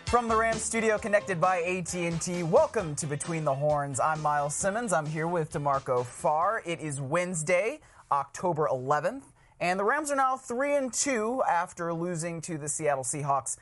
From the Rams studio connected by AT&T, welcome to Between the Horns. I'm Miles Simmons. I'm here with DeMarco Farr. It is Wednesday, October 11th, and the Rams are now 3-2 after losing to the Seattle Seahawks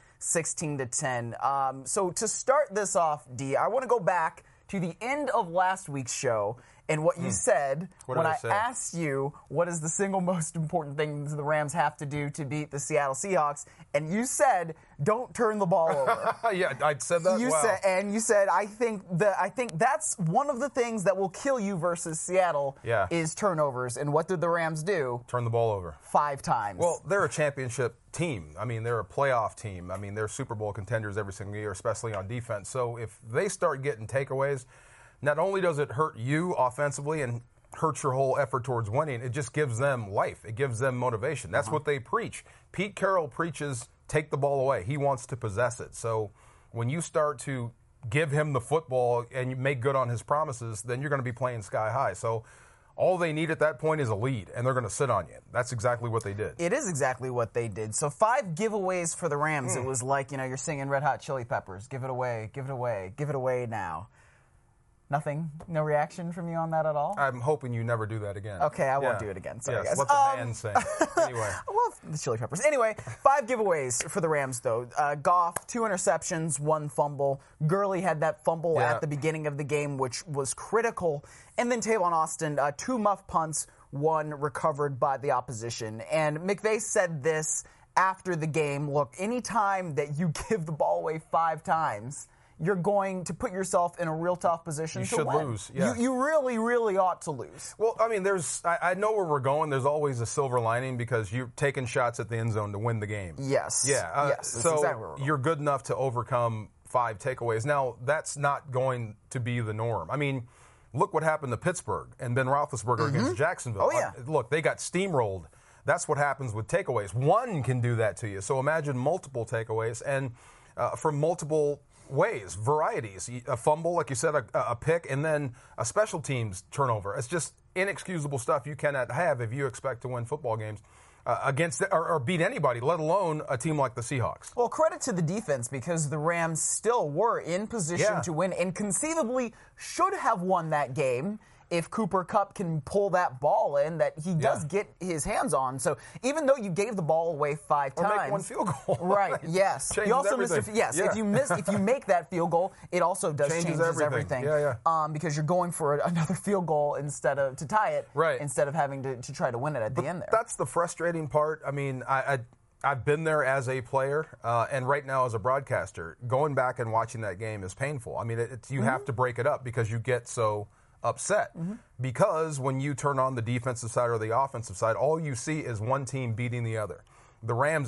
16-10. So to start this off, D, I want to go back to the end of last week's show and what you said when I asked you what is the single most important thing the Rams have to do to beat the Seattle Seahawks, and you said, don't turn the ball over. Yeah, I said that. You said, I think that's one of the things that will kill you versus Seattle is turnovers. And what did the Rams do? Turn the ball over 5 times. Well, they're a championship team. I mean, they're a playoff team. I mean, they're Super Bowl contenders every single year, especially on defense. So if they start getting takeaways, not only does it hurt you offensively and hurts your whole effort towards winning, it just gives them life. It gives them motivation. That's what they preach. Pete Carroll preaches, take the ball away. He wants to possess it. So when you start to give him the football and you make good on his promises, then you're going to be playing sky high. So all they need at that point is a lead, and they're going to sit on you. That's exactly what they did. It is exactly what they did. So 5 giveaways for the Rams. It was like, you're singing Red Hot Chili Peppers. Give it away, give it away, give it away now. Nothing? No reaction from you on that at all? I'm hoping you never do that again. Okay, I won't do it again. Sorry, guys. Let the band sing. Anyway. I love the Chili Peppers. Anyway, 5 giveaways for the Rams, though. Goff, 2 interceptions, 1 fumble. Gurley had that fumble at the beginning of the game, which was critical. And then Tavon Austin, 2 muff punts, 1 recovered by the opposition. And McVay said this after the game. Look, anytime that you give the ball away 5 times, you're going to put yourself in a real tough position to win. You should lose, yeah. You really, really ought to lose. Well, I mean, I know where we're going. There's always a silver lining because you're taking shots at the end zone to win the game. Yes. Yeah. Yes, so exactly where we're going. You're good enough to overcome 5 takeaways. Now, that's not going to be the norm. I mean, look what happened to Pittsburgh and Ben Roethlisberger against Jacksonville. Oh, yeah. Look, they got steamrolled. That's what happens with takeaways. 1 can do that to you. So imagine multiple takeaways and from multiple ways, varieties, a fumble, like you said, a pick, and then a special teams turnover. It's just inexcusable stuff you cannot have if you expect to win football games against or beat anybody, let alone a team like the Seahawks. Well, credit to the defense because the Rams still were in position to win and conceivably should have won that game if Cooper Kupp can pull that ball in that he does get his hands on. So even though you gave the ball away 5 times, or make 1 field goal, right? Yes, changes you also everything. If you make that field goal, it also does changes everything. Yeah. Because you're going for another field goal instead of to tie it, instead of having to try to win it at the end there. That's the frustrating part. I mean, I've been there as a player, and right now as a broadcaster, going back and watching that game is painful. I mean, you have to break it up because you get so upset because when you turn on the defensive side or the offensive side, all you see is one team beating the other. The Rams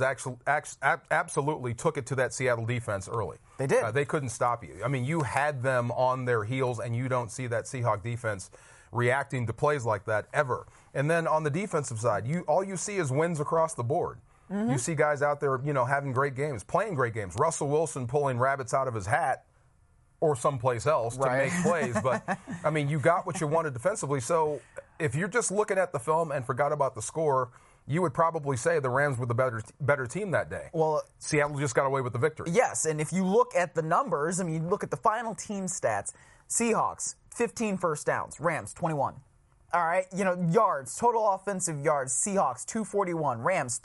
absolutely took it to that Seattle defense early. They did. They couldn't stop you. I mean, you had them on their heels, and you don't see that Seahawk defense reacting to plays like that ever. And then on the defensive side, all you see is wins across the board. You see guys out there, having great games, playing great games. Russell Wilson pulling rabbits out of his hat or someplace else to make plays. But, I mean, you got what you wanted defensively. So if you're just looking at the film and forgot about the score, you would probably say the Rams were the better team that day. Well, Seattle just got away with the victory. Yes, and if you look at the numbers, I mean, you look at the final team stats, Seahawks, 15 first downs, Rams, 21. All right, yards, total offensive yards, Seahawks, 241, Rams,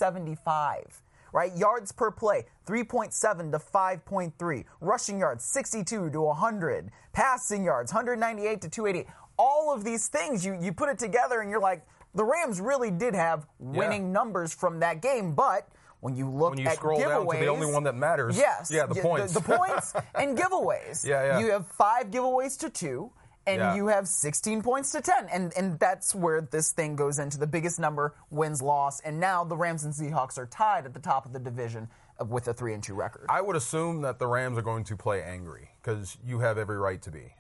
375. Right, yards per play, 3.7 to 5.3. Rushing yards, 62 to 100. Passing yards, 198 to 288. All of these things, you put it together and you're like, the Rams really did have winning numbers from that game. But when you look at scroll giveaways, down to the only one that matters, the points. The points and giveaways. You have 5 giveaways to 2. And you have 16 points to 10. And that's where this thing goes into the biggest number, wins, loss. And now the Rams and Seahawks are tied at the top of the division with a 3-2 record. I would assume that the Rams are going to play angry because you have every right to be.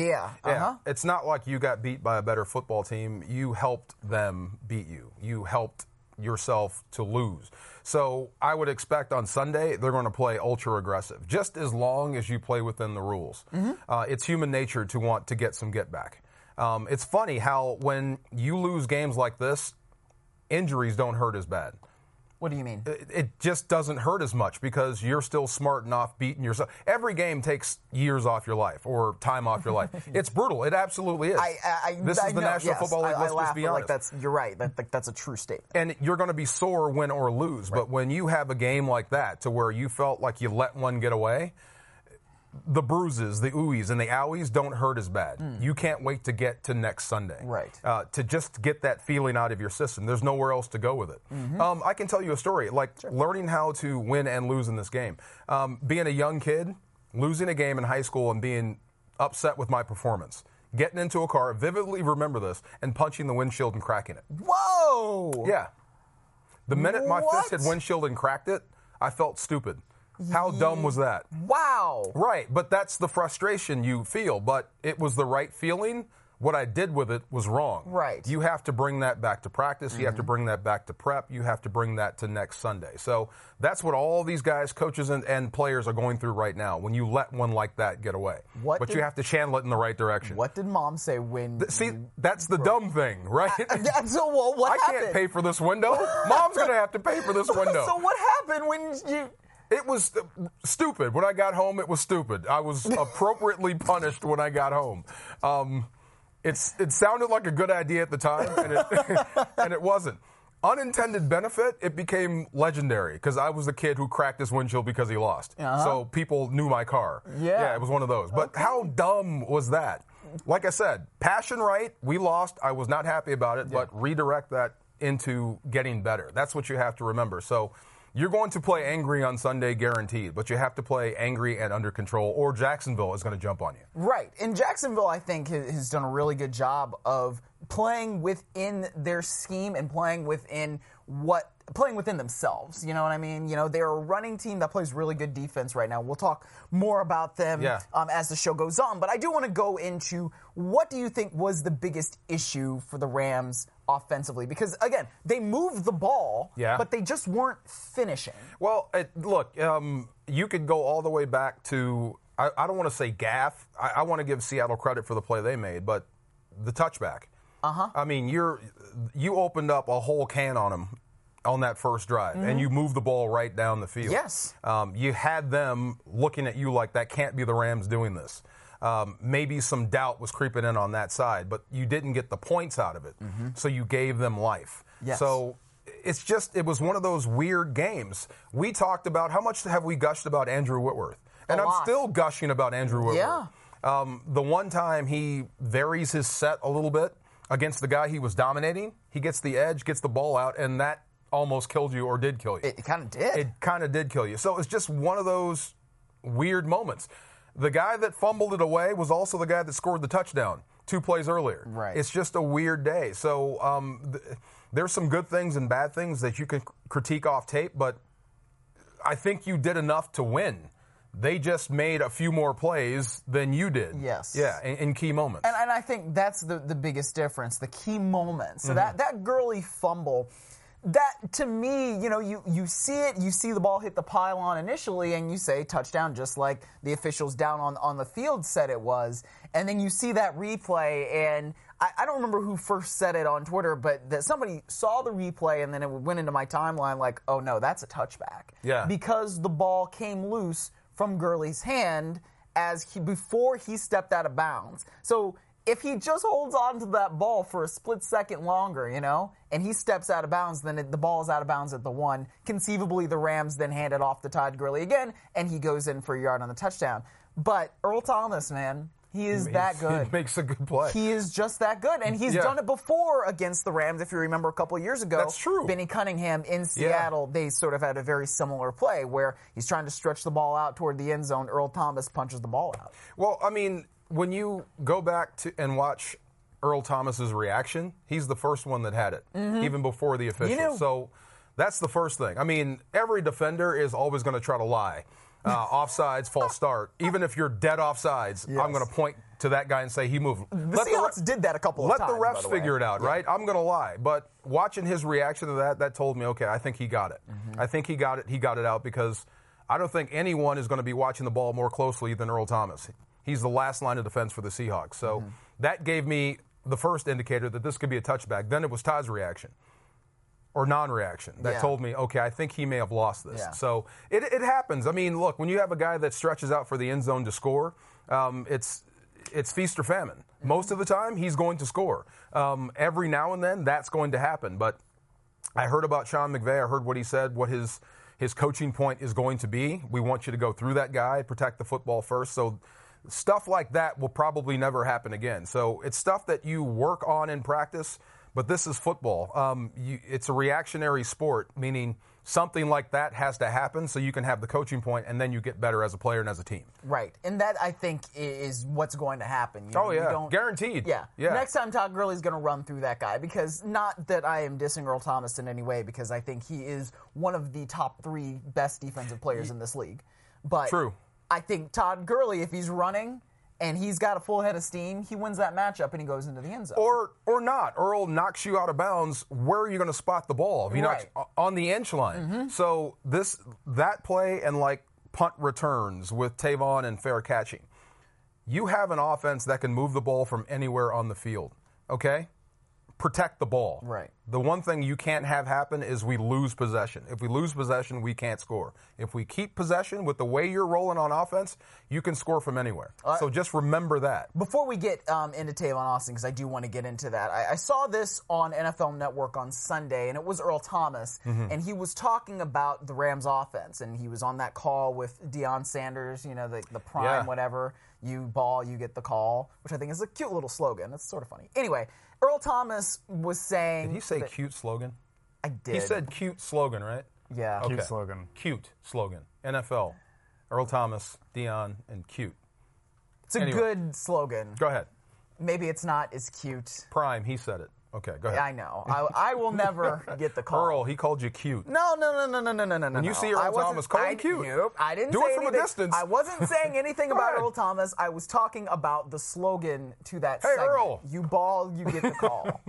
It's not like you got beat by a better football team. You helped them beat you. You helped yourself to lose. So I would expect on Sunday they're going to play ultra aggressive, just as long as you play within the rules. It's human nature to want to get some get back. It's funny how when you lose games like this, injuries don't hurt as bad. What do you mean? It just doesn't hurt as much because you're still smart enough beating yourself. Every game takes years off your life or time off your life. It's brutal. It absolutely is. This is the National Football League. Let's just be honest. You're right. That's a true statement. And you're going to be sore, win or lose. Right. But when you have a game like that to where you felt like you let one get away, the bruises, the oohies, and the owies don't hurt as bad. You can't wait to get to next Sunday. Right. To just get that feeling out of your system. There's nowhere else to go with it. I can tell you a story, learning how to win and lose in this game. Being a young kid, losing a game in high school and being upset with my performance. Getting into a car, vividly remember this, and punching the windshield and cracking it. Whoa! Yeah. The minute my fist hit windshield and cracked it, I felt stupid. How dumb was that? Wow. Right, but that's the frustration you feel. But it was the right feeling. What I did with it was wrong. Right. You have to bring that back to practice. You have to bring that back to prep. You have to bring that to next Sunday. So that's what all these guys, coaches, and players are going through right now when you let one like that get away. But you have to channel it in the right direction. What did Mom say when that's the dumb thing, right? So what happened? I can't pay for this window. Mom's going to have to pay for this window. So what happened when you... It was stupid. When I got home, it was stupid. I was appropriately punished when I got home. It sounded like a good idea at the time, and it wasn't. Unintended benefit, it became legendary because I was the kid who cracked his windshield because he lost. So people knew my car. Yeah, it was one of those. But how dumb was that? Like I said, passion right, we lost. I was not happy about it, but redirect that into getting better. That's what you have to remember. So you're going to play angry on Sunday, guaranteed, but you have to play angry and under control, or Jacksonville is going to jump on you. Right. And Jacksonville, I think, has done a really good job of playing within their scheme and playing within themselves. You know what I mean? You know, they're a running team that plays really good defense right now. We'll talk more about them as the show goes on. But I do want to go into what do you think was the biggest issue for the Rams offensively? Because, again, they moved the ball, but they just weren't finishing. Well, look, you could go all the way back to, I don't want to say gaff. I want to give Seattle credit for the play they made, but the touchback. I mean, you opened up a whole can on them on that first drive, and you moved the ball right down the field. Yes. You had them looking at you like that can't be the Rams doing this. Maybe some doubt was creeping in on that side, but you didn't get the points out of it, so you gave them life. Yes. So it was one of those weird games. We talked about, how much have we gushed about Andrew Whitworth? And I'm still gushing about Andrew Whitworth. Yeah. The one time he varies his set a little bit against the guy he was dominating, he gets the edge, gets the ball out, and that almost killed you or did kill you. It kind of did. It kind of did kill you. So it's just one of those weird moments. The guy that fumbled it away was also the guy that scored the touchdown 2 plays earlier. Right. It's just a weird day. So there's some good things and bad things that you can critique off tape, but I think you did enough to win. They just made a few more plays than you did. Yes. Yeah, in key moments. And I think that's the biggest difference, the key moments. So that Gurley fumble, that, to me, you know, you see it, you see the ball hit the pylon initially, and you say touchdown, just like the officials down on the field said it was. And then you see that replay, and I don't remember who first said it on Twitter, but that somebody saw the replay, and then it went into my timeline like, oh, no, that's a touchback. Yeah. Because the ball came loose from Gurley's hand before he stepped out of bounds. So if he just holds on to that ball for a split second longer, you know, and he steps out of bounds, then the ball is out of bounds at the 1. Conceivably, the Rams then hand it off to Todd Gurley again, and he goes in for a yard on the touchdown. But Earl Thomas, man, he is that good. He makes a good play. He is just that good. And he's done it before against the Rams, if you remember a couple of years ago. That's true. Benny Cunningham in Seattle, they sort of had a very similar play where he's trying to stretch the ball out toward the end zone. Earl Thomas punches the ball out. Well, I mean, when you go back to and watch Earl Thomas's reaction, he's the first one that had it, even before the officials. So that's the first thing. I mean, every defender is always going to try to lie. Offsides, false start. Even if you're dead offsides, I'm going to point to that guy and say he moved. The Seahawks did that a couple of times. Let the refs figure it out, right? I'm going to lie. But watching his reaction to that told me, okay, I think he got it. I think he got it. He got it out because I don't think anyone is going to be watching the ball more closely than Earl Thomas. He's the last line of defense for the Seahawks. So that gave me the first indicator that this could be a touchback. Then it was Todd's reaction. or non-reaction that told me, okay, I think he may have lost this. Yeah. So it happens. I mean, look, when you have a guy that stretches out for the end zone to score, it's feast or famine. Mm-hmm. Most of the time, he's going to score. Every now and then, that's going to happen. But I heard about Sean McVay. I heard what he said, what his coaching point is going to be. We want you to go through that guy, protect the football first. So stuff like that will probably never happen again. So it's stuff that you work on in practice, but this is football. It's a reactionary sport, meaning something like that has to happen so you can have the coaching point, and then you get better as a player and as a team. Right. And that, I think, is what's going to happen. You Oh, you yeah. don't- Guaranteed. Yeah. Yeah. Next time, Todd Gurley's going to run through that guy, because not that I am dissing Earl Thomas in any way, because I think he is one of the top 3 best defensive players in this league. But True. I think Todd Gurley, if he's running and he's got a full head of steam, he wins that matchup and he goes into the end zone. Or not. Earl knocks you out of bounds. Where are you going to spot the ball? If he knocks on the inch line. Mm-hmm. So that play and like punt returns with Tavon and fair catching. You have an offense that can move the ball from anywhere on the field. Okay? Protect the ball. Right. The one thing you can't have happen is we lose possession. If we lose possession, we can't score. If we keep possession with the way you're rolling on offense, you can score from anywhere. So just remember that. Before we get into Tavon Austin, because I do want to get into that, I saw this on NFL Network on Sunday, and it was Earl Thomas, and he was talking about the Rams offense, and he was on that call with Deion Sanders, you know, the prime, whatever. You ball, you get the call, which I think is a cute little slogan. It's sort of funny. Anyway, Earl Thomas was saying... Did he say cute slogan? I did. He said cute slogan, right? Yeah. Okay. Cute slogan. Cute slogan. NFL. Earl Thomas, Dion, and cute. It's a good slogan. Go ahead. Maybe it's not as cute. Prime, he said it. Okay, go ahead. I know. I will never get the call. Earl, he called you cute. No. When you see Earl Thomas, call him cute. Nope, I didn't Do say it from a anything. distance. I wasn't saying anything about ahead. Earl Thomas. I was talking about the slogan to that Hey, segment. Earl. You ball, you get the call.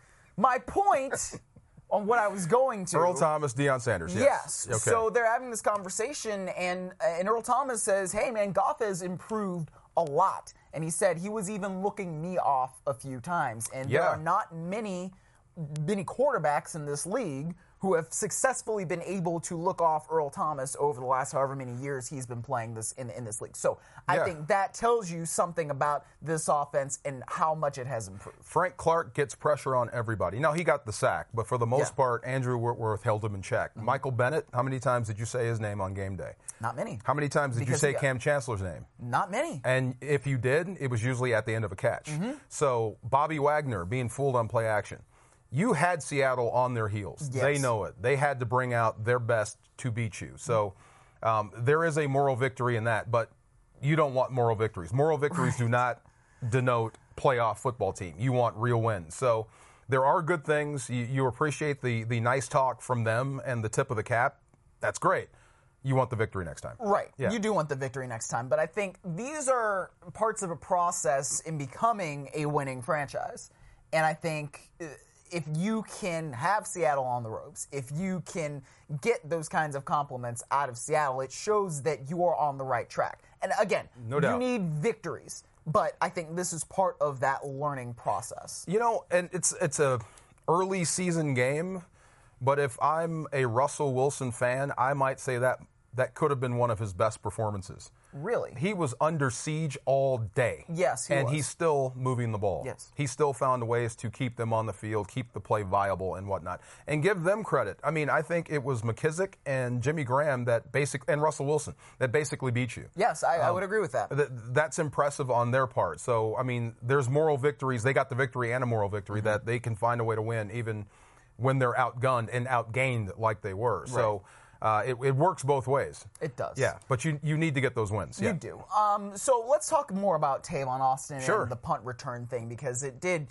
My point on what I was going to... Earl Thomas, Deion Sanders. Yes. Okay. So they're having this conversation, and Earl Thomas says, hey, man, Goff has improved a lot. And he said he was even looking me off a few times. And there are not many quarterbacks in this league who have successfully been able to look off Earl Thomas over the last however many years he's been playing this in this league. So I think that tells you something about this offense and how much it has improved. Frank Clark gets pressure on everybody. Now, he got the sack, but for the most part, Andrew Whitworth held him in check. Mm-hmm. Michael Bennett, how many times did you say his name on game day? Not many. How many times did you say Cam Chancellor's name? Not many. And if you did, it was usually at the end of a catch. So Bobby Wagner being fooled on play action. You had Seattle on their heels. Yes. They know it. They had to bring out their best to beat you. So there is a moral victory in that, but you don't want moral victories. Moral victories do not denote playoff football team. You want real wins. So there are good things. You appreciate the nice talk from them and the tip of the cap. That's great. You want the victory next time. Right. Yeah. You do want the victory next time. But I think these are parts of a process in becoming a winning franchise. And I think if you can have Seattle on the ropes, if you can get those kinds of compliments out of Seattle, it shows that you are on the right track. And again, No doubt. you need victories. But I think this is part of that learning process. You know, and it's a early season game, but if I'm a Russell Wilson fan, I might say that could have been one of his best performances. Really? He was under siege all day. Yes, he and was. he's still moving the ball. Yes. He still found ways to keep them on the field, keep the play viable and whatnot, and give them credit. I mean, I think it was McKissick and Jimmy Graham and Russell Wilson that basically beat you. Yes, I would agree with that. That's impressive on their part. So, I mean, there's moral victories. They got the victory and a moral victory that they can find a way to win even when they're outgunned and outgained like they were. Right. So it works both ways. It does. Yeah, but you need to get those wins. You do. So let's talk more about Tavon Austin Sure. and the punt return thing, because it did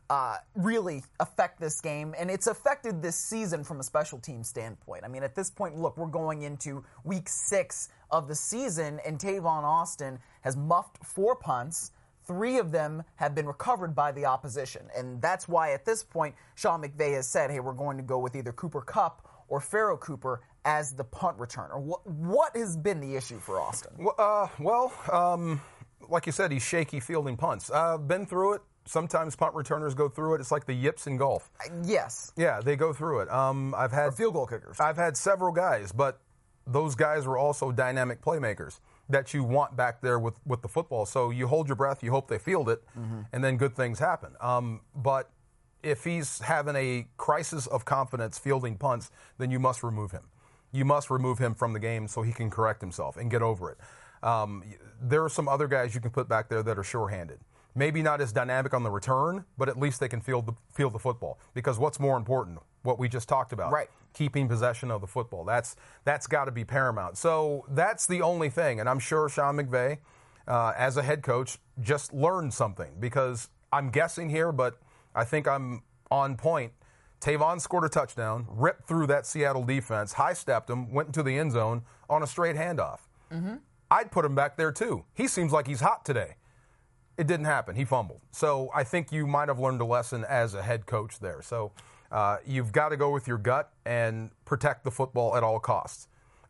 really affect this game, and it's affected this season from a special team standpoint. I mean, at this point, look, we're going into week 6 of the season, and Tavon Austin has muffed 4 punts. 3 of them have been recovered by the opposition, and that's why at this point, Sean McVay has said, hey, we're going to go with either Cooper Kupp or Pharaoh Cooper as the punt returner. What has been the issue for Austin? Well, like you said, he's shaky fielding punts. Been through it. sometimes punt returners go through it. It's like the yips in golf. Yes. Yeah, they go through it. I've had field goal kickers. I've had several guys, but those guys were also dynamic playmakers that you want back there with the football. So you hold your breath, you hope they field it, and then good things happen. But if he's having a crisis of confidence fielding punts, then you must remove him. You must remove him from the game so he can correct himself and get over it. There are some other guys you can put back there that are sure-handed. Maybe not as dynamic on the return, but at least they can field the football. Because what's more important? What we just talked about. Right. Keeping possession of the football. That's got to be paramount. So that's the only thing. And I'm sure Sean McVay, as a head coach, just learned something. Because I'm guessing here, but I think I'm on point. Tavon scored a touchdown, ripped through that Seattle defense, high-stepped him, went into the end zone on a straight handoff. I'd put him back there, too. He seems like he's hot today. It didn't happen. He fumbled. So I think you might have learned a lesson as a head coach there. So you've got to go with your gut and protect the football at all costs.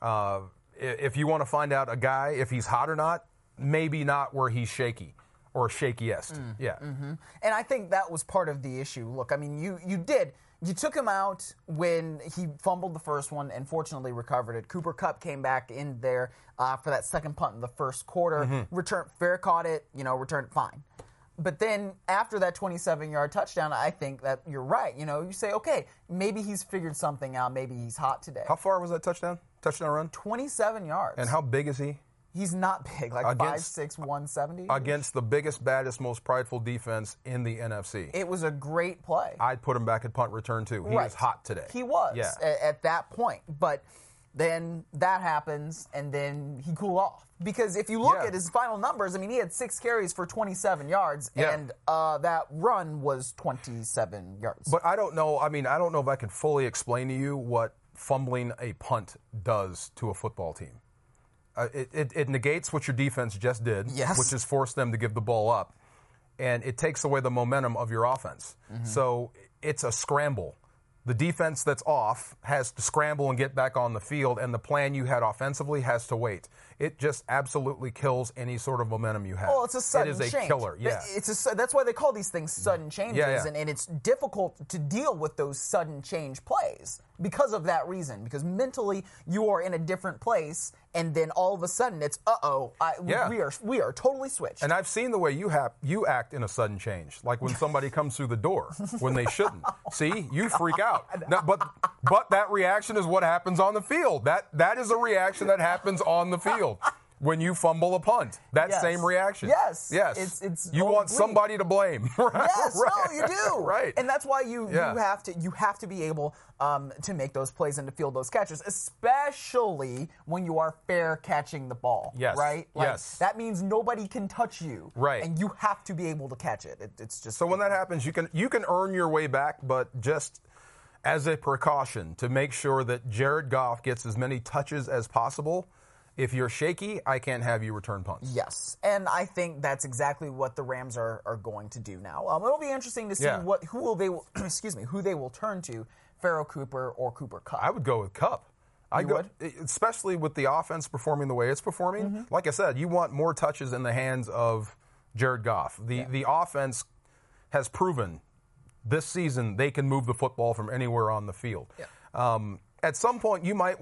If you want to find out a guy, if he's hot or not, maybe not where he's shaky or shakiest. Yeah. And I think that was part of the issue. Look, I mean, you took him out when he fumbled the first one and fortunately recovered it. Cooper Kupp came back in there for that second punt in the first quarter. Fair caught it, returned fine. But then after that 27-yard touchdown, I think that you're right. You say, okay, maybe he's figured something out. Maybe he's hot today. How far was that touchdown run? 27 yards. And how big is he? He's not big, like 5'6", 170. Against the biggest, baddest, most prideful defense in the NFC. It was a great play. I'd put him back at punt return, too. He was hot today. He was yeah. at that point. But then that happens, and then he cooled off. Because if you look at his final numbers, I mean, he had 6 carries for 27 yards, and that run was 27 yards. But I don't know. I mean, I don't know if I can fully explain to you what fumbling a punt does to a football team. It negates what your defense just did, which is force them to give the ball up. And it takes away the momentum of your offense. So it's a scramble. The defense that's off has to scramble and get back on the field, and the plan you had offensively has to wait. It just absolutely kills any sort of momentum you have. Well, it's a sudden change. It is a killer, yeah. That's why they call these things sudden changes, and it's difficult to deal with those sudden change plays because of that reason. Because mentally, you are in a different place, and then all of a sudden, it's we are totally switched. And I've seen the way you act in a sudden change, like when somebody comes through the door when they shouldn't. See, you freak out. Now, but that reaction is what happens on the field. That is a reaction that happens on the field. When you fumble a punt, same reaction. Yes. It's you want somebody to blame. Right? Yes, right. no, you do. Right. And that's why you have to be able to make those plays and to field those catches, especially when you are fair catching the ball. Yes. Right? That means nobody can touch you. Right. And you have to be able to catch it. It's just so when that happens, you can earn your way back, but just as a precaution to make sure that Jared Goff gets as many touches as possible. If you're shaky, I can't have you return punts. Yes, and I think that's exactly what the Rams are going to do now. It'll be interesting to see who they will turn to, Pharoh Cooper or Cooper Kupp. I would go with Kupp. Especially with the offense performing the way it's performing. Like I said, you want more touches in the hands of Jared Goff. The offense has proven this season they can move the football from anywhere on the field. Yeah. At some point, you might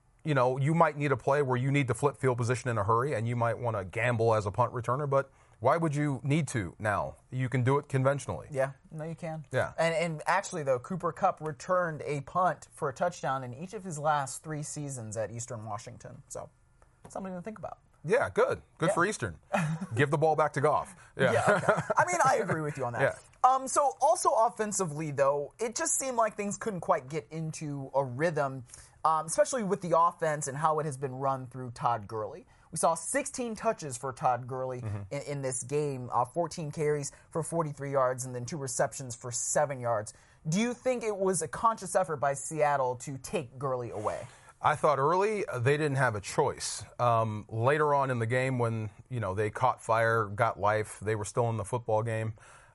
need a play where you need to flip field position in a hurry, and you might want to gamble as a punt returner, but why would you need to now? You can do it conventionally. Yeah, no, you can. Yeah. And actually, though, Cooper Kupp returned a punt for a touchdown in each of his last 3 seasons at Eastern Washington. So, something to think about. Yeah, good. Good for Eastern. Give the ball back to Goff. Yeah. Okay. I mean, I agree with you on that. Yeah. So, also offensively, though, it just seemed like things couldn't quite get into a rhythm. Especially with the offense and how it has been run through Todd Gurley. We saw 16 touches for Todd Gurley in this game, 14 carries for 43 yards, and then 2 receptions for 7 yards. Do you think it was a conscious effort by Seattle to take Gurley away? I thought early they didn't have a choice. Later on in the game when they caught fire, got life, they were still in the football game,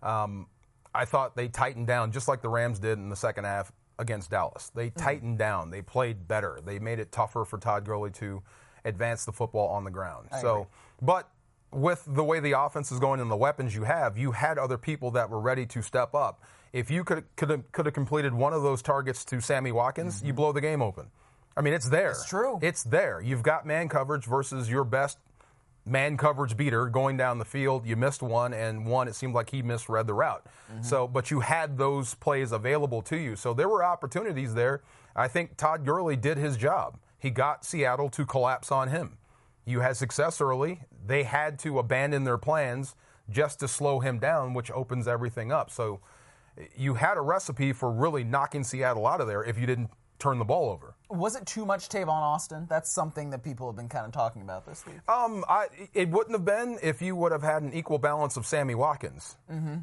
I thought they tightened down just like the Rams did in the second half against Dallas. They tightened down. They played better. They made it tougher for Todd Gurley to advance the football on the ground. But with the way the offense is going and the weapons you had other people that were ready to step up. If you could have completed one of those targets to Sammy Watkins, you blow the game open. I mean, it's there. It's true. It's there. You've got man coverage versus your best man coverage beater going down the field. You missed one, and one, it seemed like he misread the route. So, but you had those plays available to you. So there were opportunities there. I think Todd Gurley did his job. He got Seattle to collapse on him. You had success early. They had to abandon their plans just to slow him down, which opens everything up. So you had a recipe for really knocking Seattle out of there if you didn't turn the ball over. Was it too much Tavon Austin? That's something that people have been kind of talking about this week. It wouldn't have been if you would have had an equal balance of Sammy Watkins.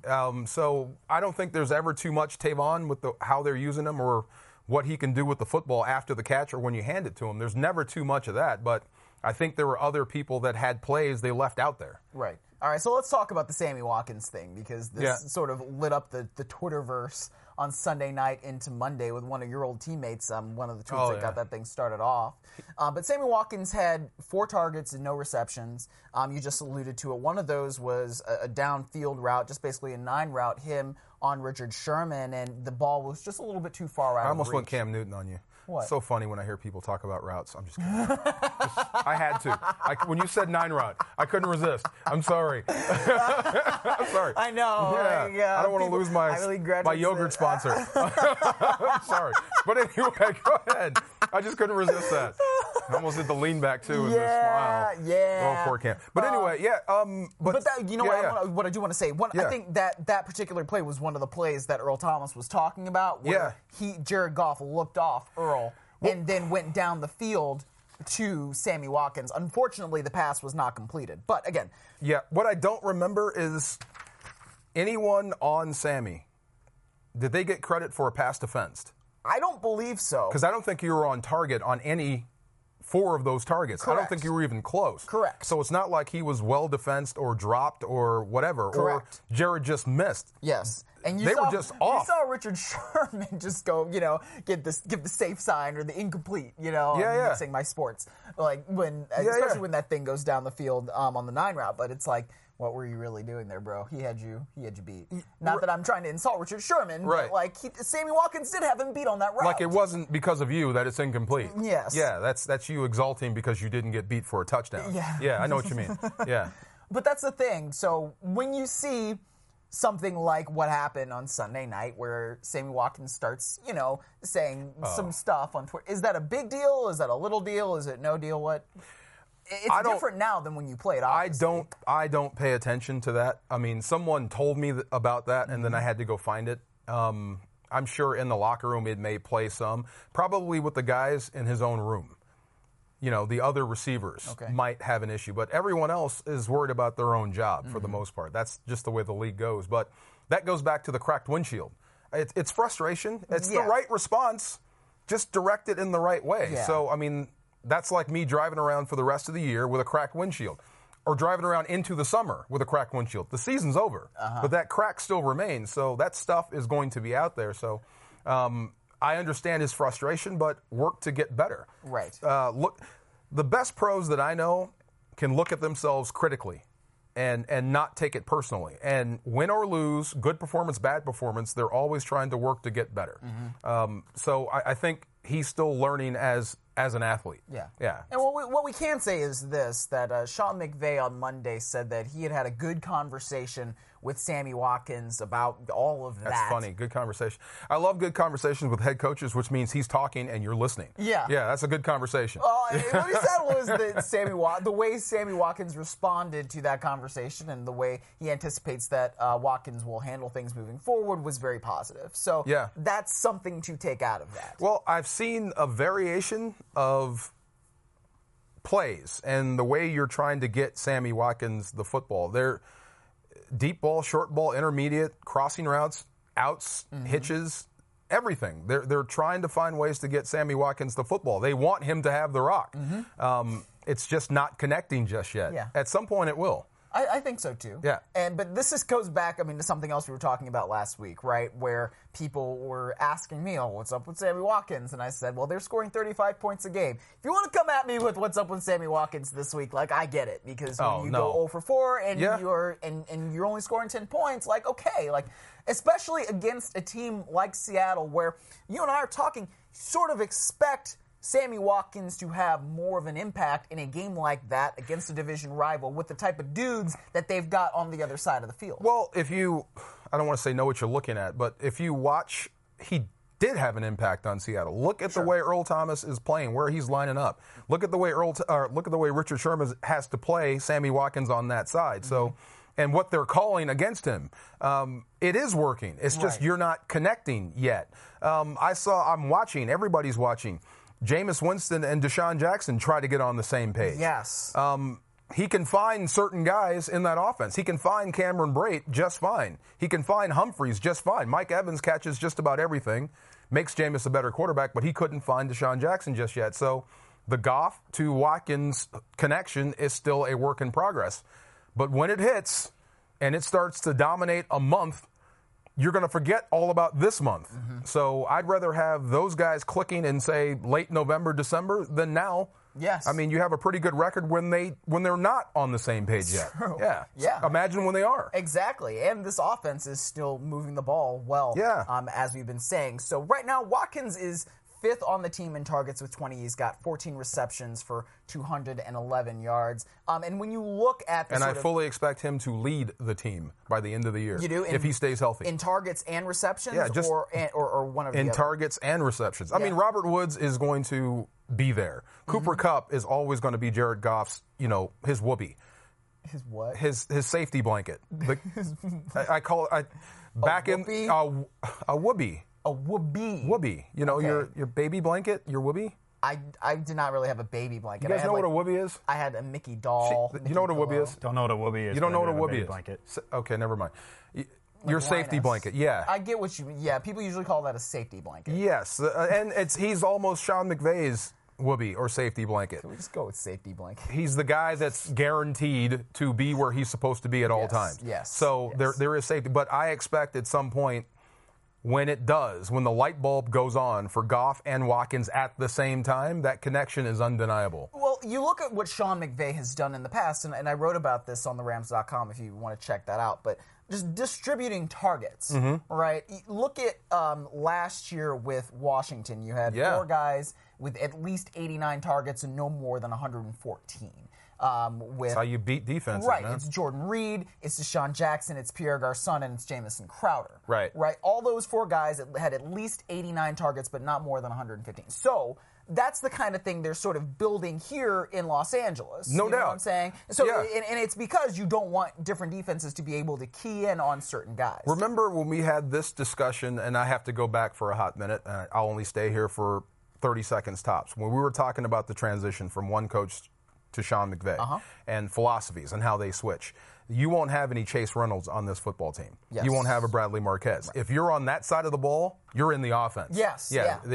So I don't think there's ever too much Tavon with how they're using him or what he can do with the football after the catch or when you hand it to him. There's never too much of that, but I think there were other people that had plays they left out there. Right. All right, so let's talk about the Sammy Watkins thing because this sort of lit up the Twitterverse on Sunday night into Monday with one of your old teammates, one of the tweets that got that thing started off. But Sammy Watkins had 4 targets and no receptions. You just alluded to it. One of those was a downfield route, just basically a 9 route, him on Richard Sherman, and the ball was just a little bit too far out I almost of reach. went Cam Newton on you. What? It's so funny when I hear people talk about routes. I'm just kidding. I had to. When you said 9 route, I couldn't resist. I'm sorry. I'm sorry. I know. Yeah. I don't want to lose my yogurt sponsor. I'm sorry. But anyway, go ahead. I just couldn't resist that. I almost did the lean back, too, and the smile. Yeah. Oh, poor Cam. But anyway, But that, you know what I do want to say? I think that particular play was one of the plays that Earl Thomas was talking about where Jared Goff looked off Earl and then went down the field to Sammy Watkins. Unfortunately, the pass was not completed. But again. Yeah, what I don't remember is anyone on Sammy, did they get credit for a pass defensed? I don't believe so. Because I don't think you were on target on any 4 of those targets. Correct. I don't think you were even close. Correct. So it's not like he was well defensed or dropped or whatever. Correct. Or Jared just missed. Yes. And they were just off. You saw Richard Sherman just go, give the safe sign or the incomplete, I'm mixing my sports. Like especially when that thing goes down the field on the 9 route, but it's like, what were you really doing there, bro? He had you beat. Not that I'm trying to insult Richard Sherman, but Sammy Watkins did have him beat on that route. Like it wasn't because of you that it's incomplete. Yes. Yeah, that's you exalting because you didn't get beat for a touchdown. Yeah. Yeah, I know what you mean. Yeah. But that's the thing. So when you see something like what happened on Sunday night where Sammy Watkins starts, saying some stuff on Twitter, is that a big deal? Is that a little deal? Is it no deal? What? It's different now than when you played, obviously. I don't pay attention to that. I mean, someone told me about that, and then I had to go find it. I'm sure in the locker room it may play some. Probably with the guys in his own room. The other receivers might have an issue. But everyone else is worried about their own job for the most part. That's just the way the league goes. But that goes back to the cracked windshield. It's frustration. It's the right response. Just direct it in the right way. Yeah. So, I mean, that's like me driving around for the rest of the year with a cracked windshield. Or driving around into the summer with a cracked windshield. The season's over. But that crack still remains. So that stuff is going to be out there. So I understand his frustration, but work to get better. Right. Look, the best pros that I know can look at themselves critically and not take it personally. And win or lose, good performance, bad performance, they're always trying to work to get better. So I think he's still learning as an athlete. Yeah. Yeah. And what we can say is this, that Sean McVay on Monday said that he had a good conversation with Sammy Watkins about all of that. That's funny. Good conversation. I love good conversations with head coaches, which means he's talking and you're listening. Yeah. Yeah, that's a good conversation. What he said was that the way Sammy Watkins responded to that conversation and the way he anticipates that Watkins will handle things moving forward was very positive. So that's something to take out of that. Well, I've seen a variation of plays and the way you're trying to get Sammy Watkins the football. They're deep ball, short ball, intermediate, crossing routes, outs, hitches, everything. They're trying to find ways to get Sammy Watkins the football. They want him to have the rock. It's just not connecting just yet. Yeah. At some point it will. I think so too. Yeah. But this just goes back, to something else we were talking about last week, right? Where people were asking me, what's up with Sammy Watkins? And I said, well, they're scoring 35 points a game. If you want to come at me with what's up with Sammy Watkins this week, I get it. Because when you go 0 for 4 and you're only scoring 10 points, okay. Especially against a team like Seattle where you and I are talking, sort of expect Sammy Watkins to have more of an impact in a game like that against a division rival with the type of dudes that they've got on the other side of the field. Well, I don't want to say know what you're looking at, but if you watch, he did have an impact on Seattle. Look at the way Earl Thomas is playing, where he's lining up. Look at the way Richard Sherman has to play Sammy Watkins on that side. So, and what they're calling against him, it is working. It's just you're not connecting yet. I'm watching. Everybody's watching. Jameis Winston and Deshaun Jackson try to get on the same page. Yes. He can find certain guys in that offense. He can find Cameron Brate just fine. He can find Humphreys just fine. Mike Evans catches just about everything, makes Jameis a better quarterback, but he couldn't find Deshaun Jackson just yet. So the Goff to Watkins connection is still a work in progress. But when it hits and it starts to dominate a month, you're going to forget all about this month. So I'd rather have those guys clicking in, say, late November, December than now. Yes. You have a pretty good record when they're not on the same page yet. True. Yeah. Yeah. Imagine when they are. Exactly. And this offense is still moving the ball well, as we've been saying. So right now, Watkins is 5th on the team in targets with 20. He's got 14 receptions for 211 yards. And when you look at the I fully expect him to lead the team by the end of the year. You do? If he stays healthy. In targets and receptions? Yeah, just or one of the in other? targets and receptions. Robert Woods is going to be there. Cooper Kupp is always going to be Jared Goff's, his whoopee. His what? His safety blanket. I call it back in a whoopee. A whoopee. Whoopee. Your baby blanket, your whoopee? I did not really have a baby blanket. You guys know what a whoopee is? I had a Mickey doll. You know what a whoopee is? Don't know what a whoopee is. You don't know what a whoopee is? Blanket. Okay, never mind. Your safety blanket, yeah. I get what you mean. Yeah, people usually call that a safety blanket. Yes, and he's almost Sean McVay's whoopee or safety blanket. Can we just go with safety blanket? He's the guy that's guaranteed to be where he's supposed to be at all times. Yes. So there is safety, but I expect at some point when the light bulb goes on for Goff and Watkins at the same time, that connection is undeniable. Well, you look at what Sean McVay has done in the past, and I wrote about this on therams.com if you want to check that out, but just distributing targets, right? Look at last year with Washington. You had 4 guys with at least 89 targets and no more than 114. That's how you beat defenses, right? Man. It's Jordan Reed, it's Deshaun Jackson, it's Pierre Garçon, and it's Jamison Crowder. Right. All those 4 guys had at least 89 targets, but not more than 115. So that's the kind of thing they're sort of building here in Los Angeles. No doubt. You know what I'm saying? So, and it's because you don't want different defenses to be able to key in on certain guys. Remember when we had this discussion, and I have to go back for a hot minute, and I'll only stay here for 30 seconds tops, when we were talking about the transition from one coach to Sean McVay and philosophies and how they switch. You won't have any Chase Reynolds on this football team. Yes. You won't have a Bradley Marquez. Right. If you're on that side of the ball, you're in the offense. Yes.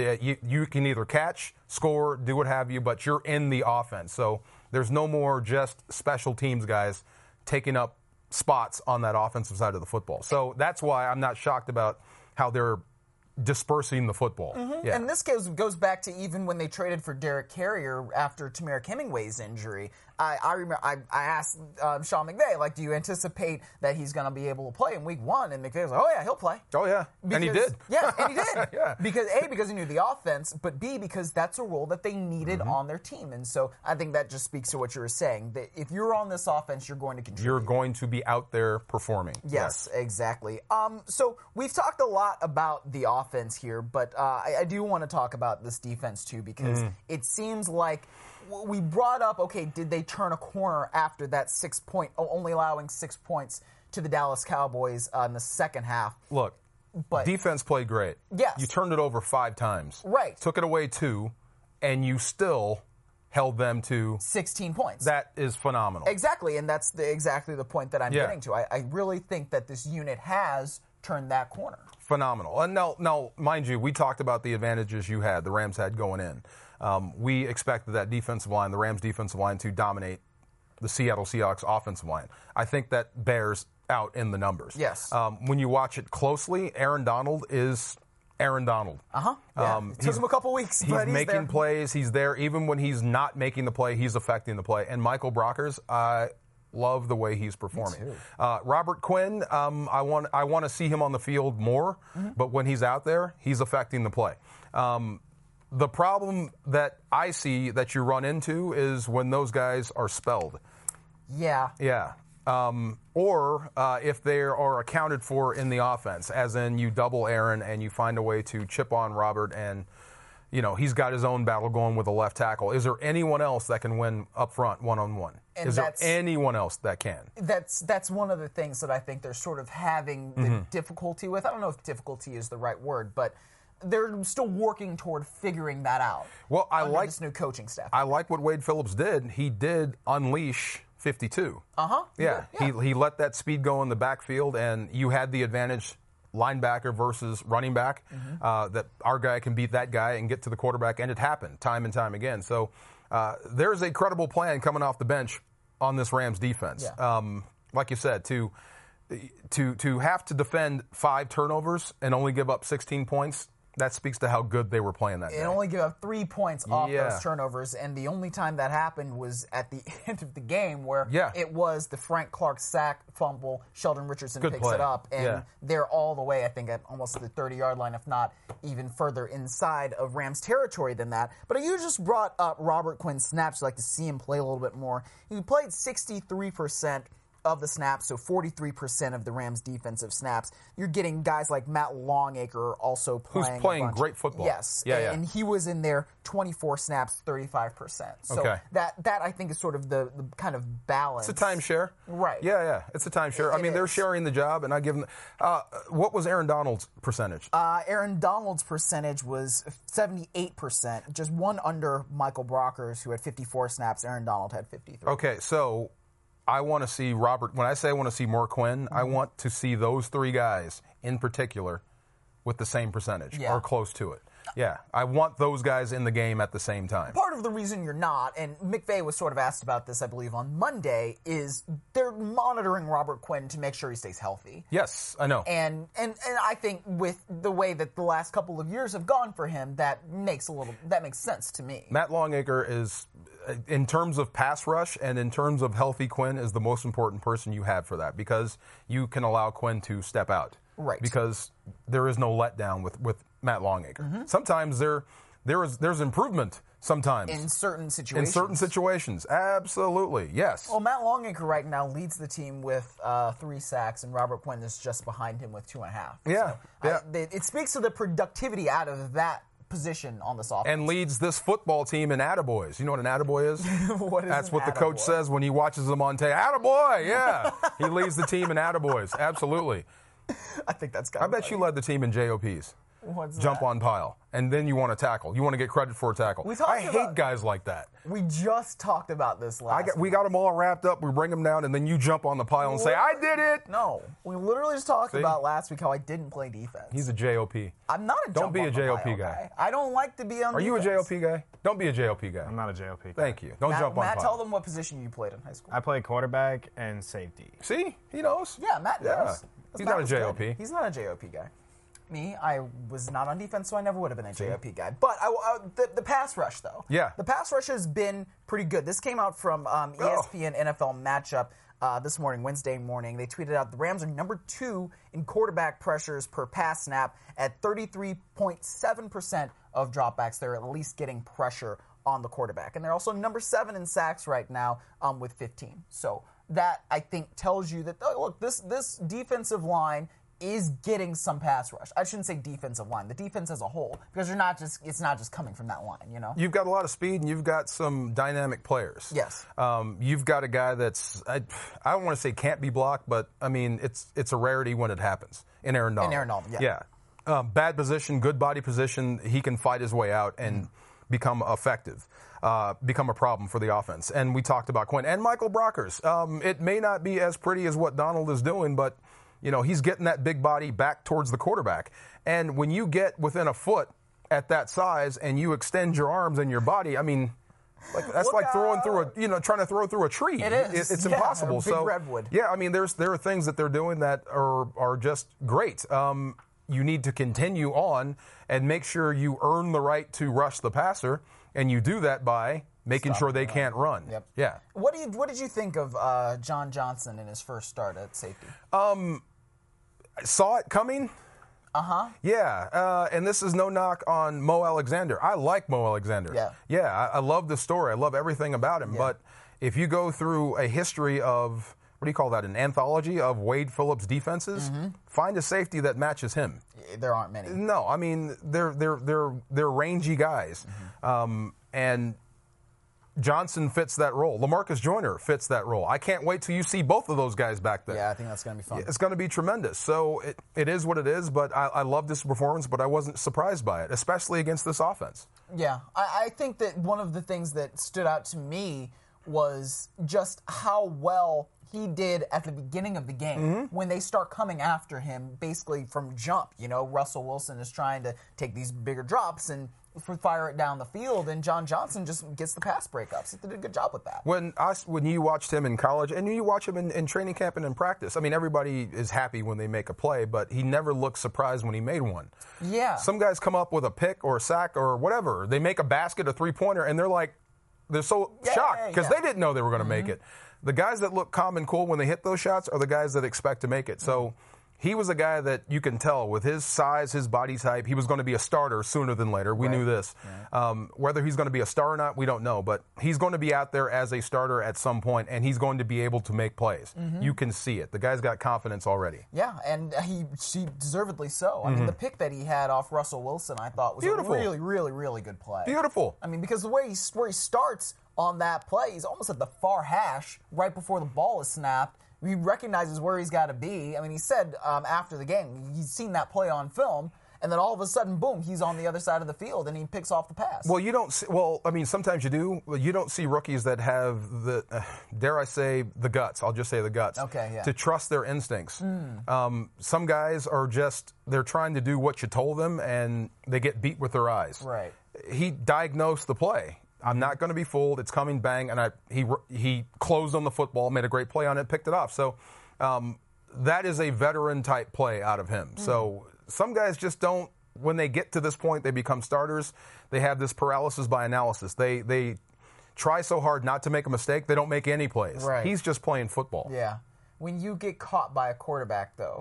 You can either catch, score, do what have you, but you're in the offense. So there's no more just special teams guys taking up spots on that offensive side of the football. So that's why I'm not shocked about how they're dispersing the football. Yeah. And this goes back to even when they traded for Derek Carrier after Tamarick Hemingway's injury. I remember I asked Sean McVay, do you anticipate that he's going to be able to play in week 1? And McVay was like, oh, yeah, he'll play. Oh, yeah. And he did. Yeah, and he did. Yeah. Because, A, because he knew the offense, but B, because that's a role that they needed on their team. And so I think that just speaks to what you were saying, that if you're on this offense, you're going to contribute. You're going to be out there performing. Yes, exactly. So we've talked a lot about the offense here, but I do want to talk about this defense too, because it seems like we brought up, okay, did they turn a corner after that only allowing 6 points to the Dallas Cowboys in the second half? Look, defense played great. Yes. You turned it over 5 times. Right. Took it away 2, and you still held them to 16 points. That is phenomenal. Exactly, and that's exactly the point that I'm getting to. I really think that this unit has turned that corner. Phenomenal. And now, mind you, we talked about the advantages the Rams had going in. We expected that defensive line, the Rams defensive line, to dominate the Seattle Seahawks offensive line. I think that bears out in the numbers. Yes. When you watch it closely, Aaron Donald is Aaron Donald. Yeah. It took him a couple weeks, but He's making there. plays. He's there. Even when he's not making the play, he's affecting the play. And Michael Brockers, I love the way he's performing. Robert Quinn, I want to see him on the field more, but when he's out there, he's affecting the play. The problem that I see that you run into is when those guys are spelled. Yeah. Yeah. Or if they are accounted for in the offense, as in you double Aaron and you find a way to chip on Robert and, you know, he's got his own battle going with a left tackle. Is there anyone else that can win up front one-on-one? Is there anyone else that can? That's one of the things that I think they're sort of having the difficulty with. I don't know if difficulty is the right word, but they're still working toward figuring that out. Well, I under like this new coaching staff. I like what Wade Phillips did. He did unleash 52. Yeah. He let that speed go in the backfield, and you had the advantage linebacker versus running back, that our guy can beat that guy and get to the quarterback, and it happened time and time again. So there's a credible plan coming off the bench on this Rams defense. Yeah. Like you said, to have to defend 5 turnovers and only give up 16 points, that speaks to how good they were playing that day. It only gave up 3 points off those turnovers, and the only time that happened was at the end of the game where it was the Frank Clark sack fumble. Sheldon Richardson picks it up, and they're all the way, I think, at almost the 30-yard line, if not even further inside of Rams territory than that. But you just brought up Robert Quinn snaps. You'd like to see him play a little bit more. He played 63% of the snaps, so 43% of the Rams' defensive snaps. You're getting guys like Matt Longacre also playing. Who's playing great football. Yes. And he was in there 24 snaps, 35%. So that I think is sort of the kind of balance. It's a timeshare. Right. Yeah. It's a timeshare. I mean, they're sharing the job, and I give them. What was Aaron Donald's percentage? Aaron Donald's percentage was 78%, just one under Michael Brockers, who had 54 snaps. Aaron Donald had 53. Okay, so I want to see Robert. When I say I want to see more Quinn, I want to see those 3 guys in particular with the same percentage or close to it. Yeah, I want those guys in the game at the same time. Part of the reason you're not, and McVay was sort of asked about this, I believe, on Monday, is they're monitoring Robert Quinn to make sure he stays healthy. Yes, I know. And I think with the way that the last couple of years have gone for him, that makes sense to me. Matt Longacre is, in terms of pass rush and in terms of healthy Quinn, is the most important person you have for that, because you can allow Quinn to step out. Right. Because there is no letdown with Matt Longacre. Sometimes there's improvement sometimes. In certain situations. In certain situations. Absolutely. Yes. Well, Matt Longacre right now leads the team with 3 sacks, and Robert Quinn is just behind him with 2.5. Yeah. So it speaks to the productivity out of that position on this offense. And leads this football team in attaboys. You know what an attaboy is? That's what the coach says when he watches them on tape. Attaboy, yeah. He leads the team in attaboys. Absolutely. I think that's I bet you led the team in JOPs. What's Jump that? on pile. And then you want to tackle. You want to get credit for a tackle. I hate guys like that. We just talked about this last We got them all wrapped up. We bring them down, and then you jump on the pile and say, I did it. No. We literally just talked about last week how I didn't play defense. He's a JOP. I'm not a Don't be a JOP pile guy. I don't like to be on Are you a defense. JOP guy? Don't be a JOP guy. I'm not a JOP guy. Thank you. Don't jump on Matt, pile. tell them what position you played in high school. I played quarterback and safety. See? He knows. Yeah, Matt knows. He's not a JOP. He's not a JOP guy. Me, I was not on defense, so I never would have been a JOP guy. But the pass rush, though. Yeah. The pass rush has been pretty good. This came out from ESPN NFL Matchup this morning, Wednesday morning. They tweeted out the Rams are number 2 in quarterback pressures per pass snap at 33.7% of dropbacks. They're at least getting pressure on the quarterback. And they're also number 7 in sacks right now with 15. So that, I think, tells you that, look, this defensive line is getting some pass rush. I shouldn't say defensive line, the defense as a whole, because it's not just coming from that line, you know? You've got a lot of speed, and you've got some dynamic players. Yes. You've got a guy that's, I don't want to say can't be blocked, but, I mean, it's a rarity when it happens in Aaron Donald. Yeah. Bad position, good body position, he can fight his way out and become effective, become a problem for the offense. And we talked about Quinn and Michael Brockers. It may not be as pretty as what Donald is doing, but you know, he's getting that big body back towards the quarterback. And when you get within a foot at that size and you extend your arms and your body, I mean, That's Look like throwing out. through trying to throw through a tree. It is. It's Yeah, impossible. a big So redwood. yeah, I mean, there are things that they're doing that are just great. You need to continue on and make sure you earn the right to rush the passer, and you do that by making sure they can't run. Yep. Yeah. What did you think of John Johnson in his first start at safety? Saw it coming. Yeah, and this is no knock on Mo Alexander. I like Mo Alexander. Yeah. I love the story. I love everything about him. Yeah. But if you go through a history of, what do you call that, an anthology of Wade Phillips defenses, find a safety that matches him. There aren't many. No, I mean they're rangy guys, and Johnson fits that role. LaMarcus Joyner fits that role. I can't wait till you see both of those guys back there. Yeah, I think that's going to be fun. It's going to be tremendous. So it is what it is, but I love this performance, but I wasn't surprised by it, especially against this offense. Yeah, I think that one of the things that stood out to me was just how well he did at the beginning of the game when they start coming after him basically from jump. Russell Wilson is trying to take these bigger drops and fire it down the field, and John Johnson just gets the pass breakups. He did a good job with that. When you watched him in college and you watch him in training camp and in practice, I mean, everybody is happy when they make a play, but he never looked surprised when he made one. Yeah. Some guys come up with a pick or a sack or whatever. They make a basket, a three-pointer, and they're so shocked because they didn't know they were going to make it. The guys that look calm and cool when they hit those shots are the guys that expect to make it. So he was a guy that you can tell with his size, his body type, he was going to be a starter sooner than later. We knew this. Whether he's going to be a star or not, we don't know. But he's going to be out there as a starter at some point, and he's going to be able to make plays. You can see it. The guy's got confidence already. Yeah, and he deservedly so. I mean, the pick that he had off Russell Wilson, I thought was Beautiful. a really, really, really good play. Beautiful. I mean, because where he starts on that play, he's almost at the far hash right before the ball is snapped. He recognizes where he's got to be. I mean, he said after the game, he's seen that play on film, and then all of a sudden, boom, he's on the other side of the field, and he picks off the pass. Well, you don't see, I mean, sometimes you do. You don't see rookies that have the, dare I say, the guts. I'll just say the guts. Okay, yeah. To trust their instincts. Some guys are they're trying to do what you told them, and they get beat with their eyes. Right. He diagnosed the play. I'm not going to be fooled. It's coming, bang, and he closed on the football, made a great play on it, picked it off. So that is a veteran-type play out of him. So some guys just don't, when they get to this point, they become starters. They have this paralysis by analysis. They try so hard not to make a mistake, they don't make any plays. Right. He's just playing football. Yeah. When you get caught by a quarterback, though,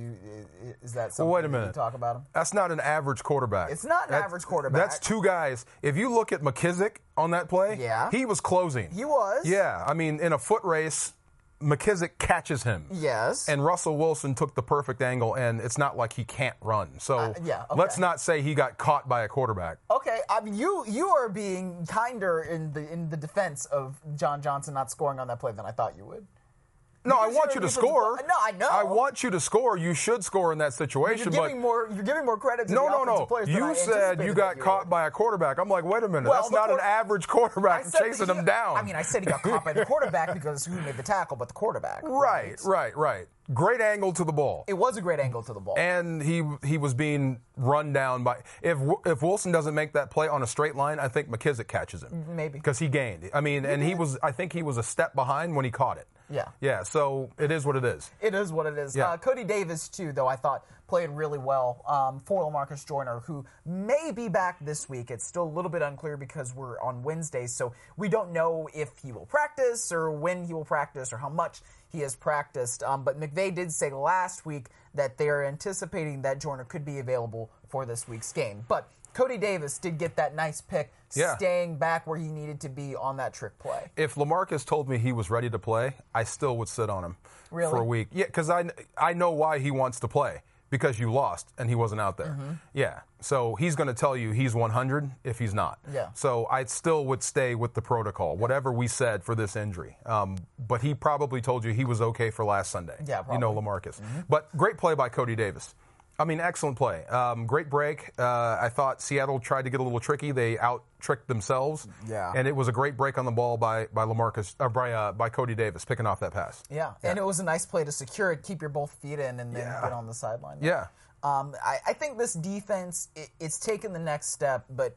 is that something wait a that minute. you talk about him? That's not an average quarterback. It's not an average quarterback. That's two guys. If you look at McKissick on that play, he was closing. He was. Yeah, I mean, in a foot race, McKissick catches him. Yes. And Russell Wilson took the perfect angle, and it's not like he can't run. So let's not say he got caught by a quarterback. Okay, I mean, you are being kinder in the defense of John Johnson not scoring on that play than I thought you would. No, I Because want you're you a to defensive score. player. No, I know. I want you to score. You should score in that situation. You're giving more credit to the offensive players than I You said anticipated you that got you caught would. by a quarterback. I'm like, wait a minute. Well, That's not an average quarterback I said chasing that him down. I mean, I said he got caught by the quarterback because who made the tackle but the quarterback. Right. Great angle to the ball. It was a great angle to the ball. And he was being run down by. If Wilson doesn't make that play on a straight line, I think McKissick catches him. Maybe. Because he gained. I mean, and I think he was a step behind when he caught it. Yeah. Yeah, so it is what it is. It is what it is. Yeah. Cody Davis, too, though, I thought played really well for LaMarcus Joyner, who may be back this week. It's still a little bit unclear because we're on Wednesday, so we don't know if he will practice or when he will practice or how much he has practiced. But McVay did say last week that they are anticipating that Joyner could be available for this week's game. But Cody Davis did get that nice pick, staying back where he needed to be on that trick play. If LaMarcus told me he was ready to play, I still would sit on him Really? for a week. Yeah, because I know why he wants to play. Because you lost and he wasn't out there. Yeah. So he's going to tell you he's 100 if he's not. Yeah. So I still would stay with the protocol, whatever we said for this injury. But he probably told you he was okay for last Sunday. Yeah, probably. You know, LaMarcus. But great play by Cody Davis. I mean, excellent play. Great break. I thought Seattle tried to get a little tricky. They out-tricked themselves. Yeah. And it was a great break on the ball by LaMarcus, by Cody Davis, picking off that pass. Yeah, and it was a nice play to secure it, keep your both feet in, and then get on the sideline. Yeah. I think this defense, it's taken the next step, but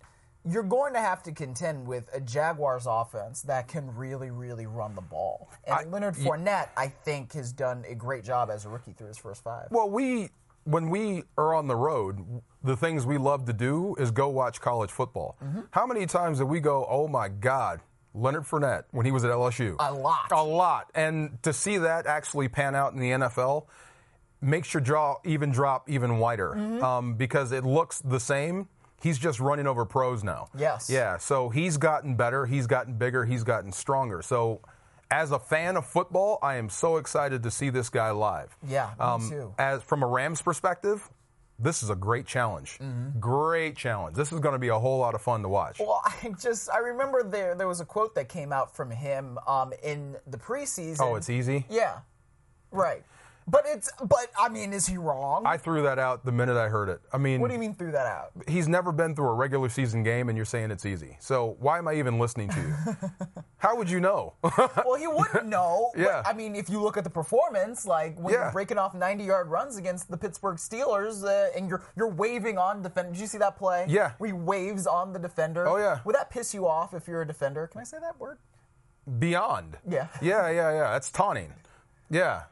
you're going to have to contend with a Jaguars offense that can really, really run the ball. And Leonard Fournette, I think, has done a great job as a rookie through his first 5. Well, when we are on the road, the things we love to do is go watch college football. How many times did we go, oh my God, Leonard Fournette, when he was at LSU? A lot. A lot. And to see that actually pan out in the NFL makes your jaw drop even wider because it looks the same. He's just running over pros now. Yes. Yeah, so he's gotten better, he's gotten bigger, he's gotten stronger. So as a fan of football, I am so excited to see this guy live. Yeah, me too. As from a Rams perspective, this is a great challenge. Great challenge. This is going to be a whole lot of fun to watch. Well, I remember there was a quote that came out from him in the preseason. Oh, it's easy? Yeah, right. But I mean, is he wrong? I threw that out the minute I heard it. I mean, what do you mean threw that out? He's never been through a regular season game, and you're saying it's easy. So why am I even listening to you? How would you know? Well, he wouldn't know. Yeah. But, I mean, if you look at the performance, like when you're breaking off 90-yard runs against the Pittsburgh Steelers, and you're waving on defender. Did you see that play? Yeah. Where he waves on the defender. Oh yeah. Would that piss you off if you're a defender? Can I say that word? Beyond. Yeah. Yeah. That's taunting. Yeah.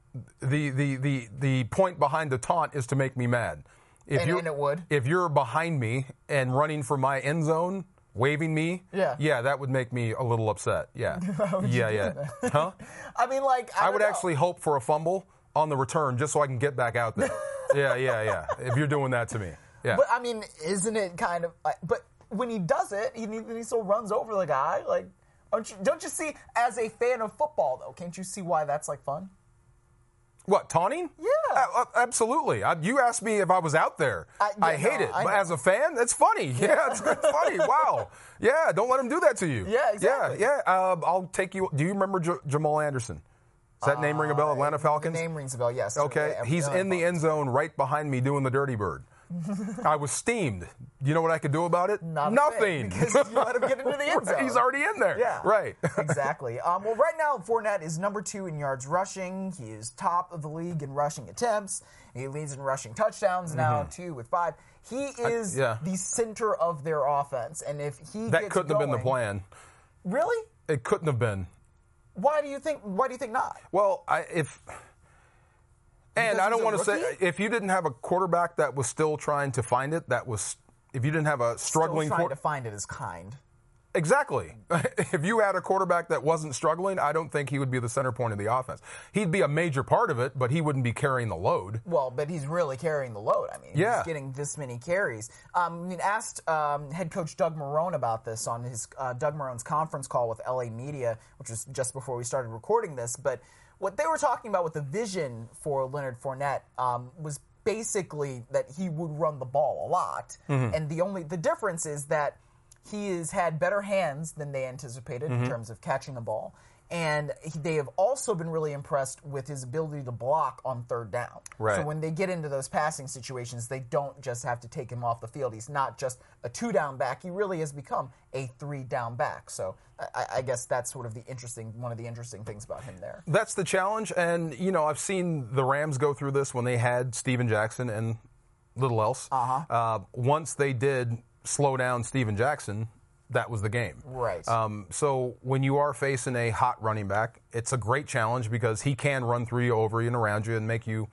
The point behind the taunt is to make me mad. And it would. If you're behind me and running for my end zone, waving me, yeah, that would make me a little upset. Yeah. Yeah. Huh? I mean, like, I would actually hope for a fumble on the return just so I can get back out there. Yeah. If you're doing that to me. Yeah. But I mean, isn't it kind of but when he does it, he still runs over the guy. Like, don't you see, as a fan of football though, can't you see why that's like fun? What, taunting? Yeah. Absolutely. You asked me if I was out there. I hate it. But as a fan, it's funny. Yeah, it's funny. Wow. Yeah, don't let him do that to you. Yeah, exactly. Yeah. I'll take you. Do you remember Jamal Anderson? Does that name ring a bell? Atlanta Falcons? The name rings a bell, yes. Okay. He's in the end zone right behind me doing the dirty bird. I was steamed. You know what I could do about it? Nothing. Because you let him get into the end zone. He's already in there. Yeah. Right. Exactly. Well, right now, Fournette is number 2 in yards rushing. He is top of the league in rushing attempts. He leads in rushing touchdowns now, too, with 5. He is the center of their offense. And if he That couldn't have been the plan. Really? It couldn't have been. Why do you think not? Well, And I don't want to say, if you didn't have a quarterback that was still trying to find it, if you didn't have a struggling trying to find it is kind. Exactly. If you had a quarterback that wasn't struggling, I don't think he would be the center point of the offense. He'd be a major part of it, but he wouldn't be carrying the load. Well, but he's really carrying the load. I mean, he's getting this many carries. Asked head coach Doug Marrone about this on his Doug Marrone's conference call with LA Media, which was just before we started recording this, but what they were talking about with the vision for Leonard Fournette was basically that he would run the ball a lot. And the difference is that he has had better hands than they anticipated in terms of catching the ball. And they have also been really impressed with his ability to block on third down. Right. So when they get into those passing situations, they don't just have to take him off the field. He's not just a 2-down back. He really has become a 3-down back. So I guess that's sort of one of the interesting things about him there. That's the challenge. And, I've seen the Rams go through this when they had Steven Jackson and little else. Once they did slow down Steven Jackson, that was the game. Right. So when you are facing a hot running back, it's a great challenge because he can run through you, over you, and around you and make you,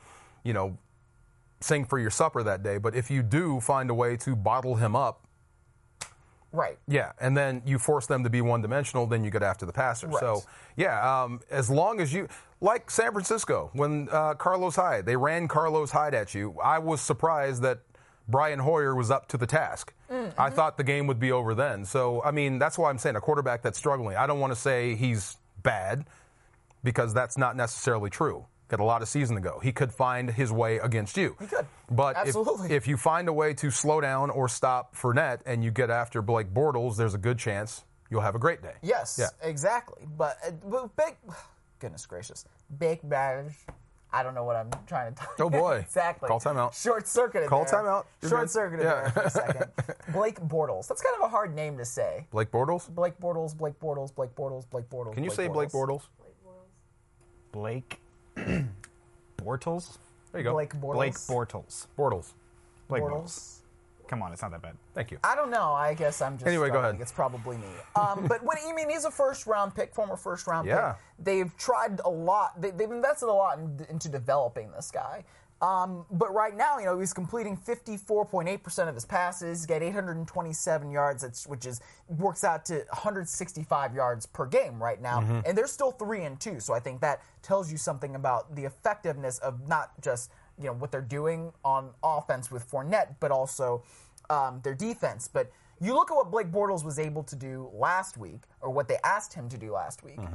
sing for your supper that day. But if you do find a way to bottle him up, right. Yeah, and then you force them to be one-dimensional, then you get after the passer. Right. So, as long as you, like San Francisco, when Carlos Hyde, they ran Carlos Hyde at you, I was surprised that Brian Hoyer was up to the task. I thought the game would be over then. So, that's why I'm saying a quarterback that's struggling. I don't want to say he's bad because that's not necessarily true. Got a lot of season to go. He could find his way against you. He could. But absolutely. If you find a way to slow down or stop Fournette and you get after Blake Bortles, there's a good chance you'll have a great day. Yes, exactly. But goodness gracious. Big Bash. I don't know what I'm trying to talk about. Oh, boy. Exactly. Call timeout. Short-circuited Call there. timeout. Short-circuited there for a second. Blake Bortles. That's kind of a hard name to say. Blake Bortles? Blake Bortles. Can you say Blake Bortles? Blake Bortles? There you go. Blake Bortles. Blake Bortles. Bortles. Blake Bortles. Come on, it's not that bad. Thank you. I don't know. I guess I'm just. Anyway, go ahead. It's probably me. But he's a first-round pick, former first-round Yeah. pick. They've tried a lot. They've invested a lot into developing this guy. But right now, he's completing 54.8% of his passes. He's got 827 yards, which works out to 165 yards per game right now. Mm-hmm. And they're still 3-2. So I think that tells you something about the effectiveness of not just what they're doing on offense with Fournette, but also their defense. But you look at what Blake Bortles was able to do last week, or what they asked him to do last week.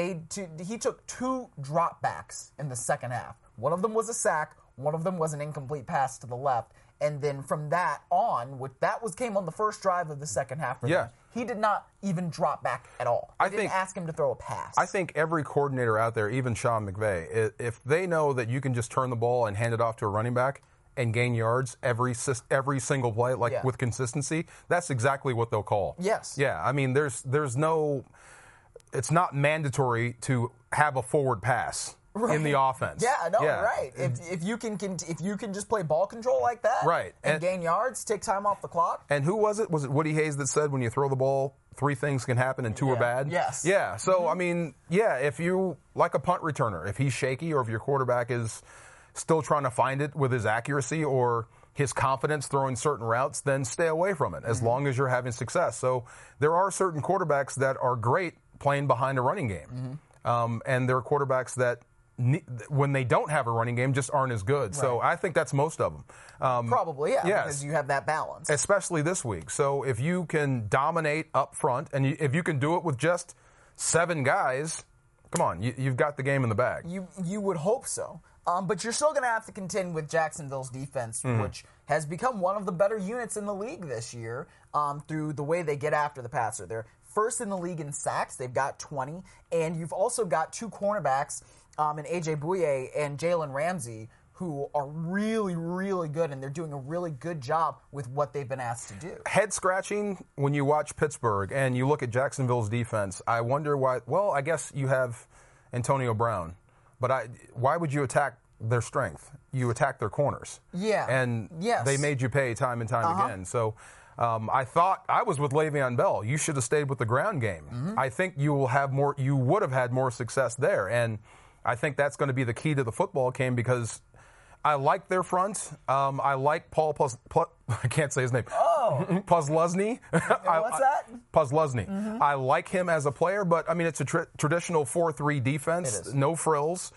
He took 2 dropbacks in the second half. One of them was a sack. One of them was an incomplete pass to the left. And then from that on, came on the first drive of the second half for them. He did not even drop back at all. They didn't ask him to throw a pass. I think every coordinator out there, even Sean McVay, if they know that you can just turn the ball and hand it off to a running back and gain yards every single play, with consistency, that's exactly what they'll call. Yes. Yeah, I mean, there's no – it's not mandatory to have a forward pass. Right. In the offense. Right. If you can just play ball control like that, right, and gain yards, take time off the clock. And who was it? Was it Woody Hayes that said when you throw the ball, 3 things can happen and 2 are bad? Yes. Yeah. So I mean, if you like a punt returner, if he's shaky or if your quarterback is still trying to find it with his accuracy or his confidence throwing certain routes, then stay away from it as long as you're having success. So there are certain quarterbacks that are great playing behind a running game, and there are quarterbacks that, when they don't have a running game, just aren't as good. Right. So I think that's most of them. Probably, because you have that balance. Especially this week. So if you can dominate up front, and if you can do it with just 7 guys, come on, you've got the game in the bag. You would hope so. But you're still going to have to contend with Jacksonville's defense, which has become one of the better units in the league this year through the way they get after the passer. They're first in the league in sacks. They've got 20. And you've also got 2 cornerbacks, and A.J. Bouye and Jalen Ramsey, who are really, really good, and they're doing a really good job with what they've been asked to do. Head-scratching when you watch Pittsburgh and you look at Jacksonville's defense, I wonder why. Well, I guess you have Antonio Brown, but why would you attack their strength? You attack their corners. Yeah. And they made you pay time and time again. So I thought I was with Le'Veon Bell. You should have stayed with the ground game. I think you would have had more success there. And I think that's going to be the key to the football game because I like their front. I like Paul I can't say his name. Oh. Posluszny. What's that? Posluszny. I like him as a player, but, I mean, it's a traditional 4-3 defense. It is. No frills.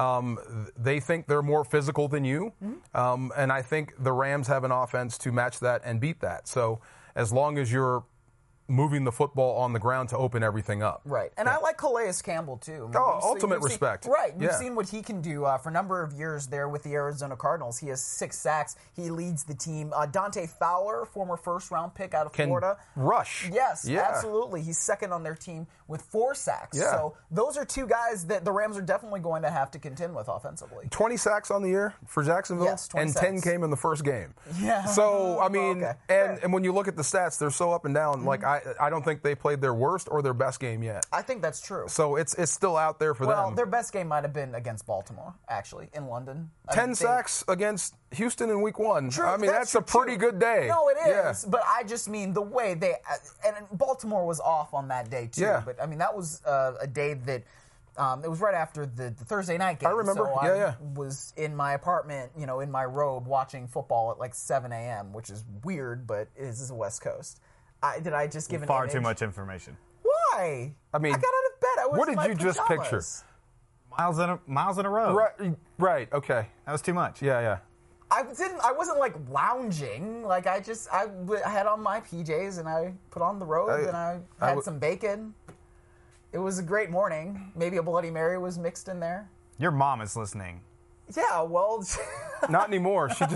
They think they're more physical than you. And I think the Rams have an offense to match that and beat that. So as long as you're moving the football on the ground to open everything up. Right. And I like Calais Campbell, too. Ultimate respect. We've seen what he can do for a number of years there with the Arizona Cardinals. He has 6 sacks. He leads the team. Dante Fowler, former first-round pick out of Florida. Rush. Yes, absolutely. He's second on their team with 4 sacks. Yeah. So those are 2 guys that the Rams are definitely going to have to contend with offensively. 20 sacks on the year for Jacksonville? Yes, 20 and sacks. 10 came in the first game. Yeah. So, I mean, okay. and when you look at the stats, they're so up and down. Like, I don't think they played their worst or their best game yet. I think that's true. So it's still out there for them. Well, their best game might have been against Baltimore, actually, in London. 10 sacks against Houston in week 1. True, I mean, that's a pretty good day. No, it is. Yeah. But I just mean the way they and Baltimore was off on that day too. Yeah. But I mean that was a day that it was right after the Thursday night game. I remember. So I was in my apartment, in my robe, watching football at like 7 a.m., which is weird, but it is the West Coast. Did I just give an Far image? too much information. Why? I mean, I got out of bed. I was what in did my you just pajamas. picture? Miles in a row. Right. Okay. That was too much. Yeah. I wasn't like lounging. Like I had on my PJs and I put on the robe and I had some bacon. It was a great morning. Maybe a Bloody Mary was mixed in there. Your mom is listening. Yeah, well, Not anymore. She just,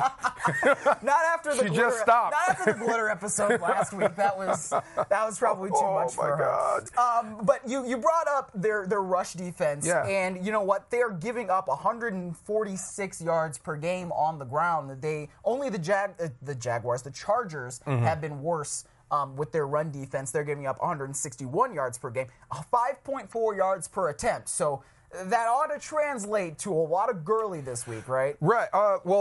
not after the She glitter, just stopped. Not after the glitter episode last week. That was probably too much for her. Oh my God. But you brought up their rush defense, Yeah. and you know what? They are giving up 146 yards per game on the ground. The Jaguars, the Chargers, have been worse. With their run defense, they're giving up 161 yards per game, 5.4 yards per attempt. So that ought to translate to a lot of Gurley this week, right? right. Well,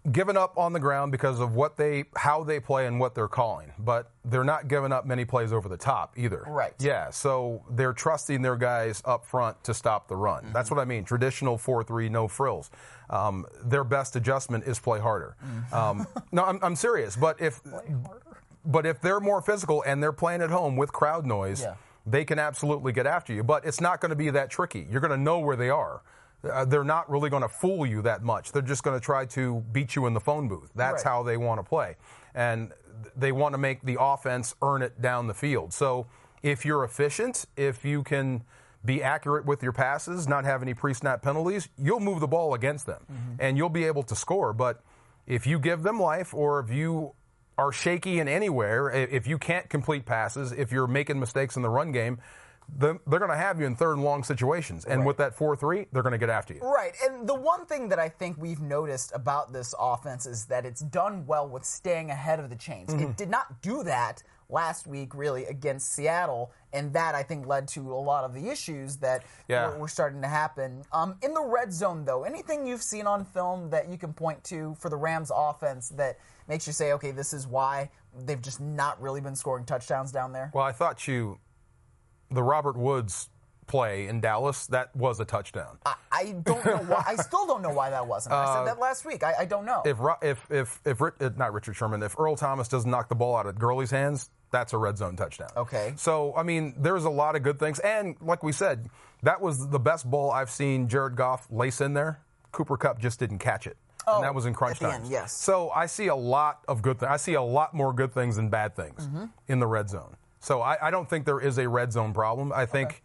giving up on the ground because of how they play and what they're calling, but they're not giving up many plays over the top either. Right. Yeah, so they're trusting their guys up front to stop the run. That's what I mean. Traditional 4-3, no frills. Their best adjustment is play harder. No, I'm serious. But if they're more physical and they're playing at home with crowd noise, they can absolutely get after you. But it's not going to be that tricky. You're going to know where they are. They're not really going to fool you that much. They're just going to try to beat you in the phone booth. That's how they want to play. And they want to make the offense earn it down the field. So if you're efficient, if you can be accurate with your passes, not have any pre-snap penalties, you'll move the ball against them. And you'll be able to score. But if you give them life, or if you are shaky in anywhere, if you can't complete passes, if you're making mistakes in the run game, they're going to have you in third and long situations. And with that 4-3, they're going to get after you. Right. And the one thing that I think we've noticed about this offense is that it's done well with staying ahead of the chains. It did not do that last week, really, against Seattle. And that, I think, led to a lot of the issues that were starting to happen. In the red zone, though, anything you've seen on film that you can point to for the Rams offense that makes you say, okay, this is why they've just not really been scoring touchdowns down there? Well, I thought the Robert Woods play in Dallas, that was a touchdown. I don't know why. I still don't know why that wasn't. I said that last week. I don't know. If not Richard Sherman, if Earl Thomas doesn't knock the ball out of Gurley's hands, that's a red zone touchdown. Okay. So, I mean, there's a lot of good things. And like we said, that was the best ball I've seen Jared Goff lace in there. Cooper Kupp just didn't catch it. And that was in crunch time. End, yes. So I see a lot of good things. I see a lot more good things than bad things in the red zone. So I don't think there is a red zone problem. I think